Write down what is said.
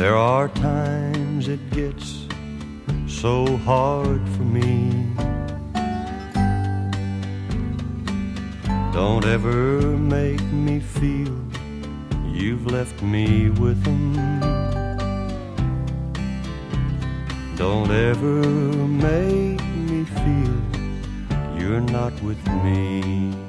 There are times it gets so hard for me. Don't ever make me feel you've left me with them. Don't ever make me feel you're not with me.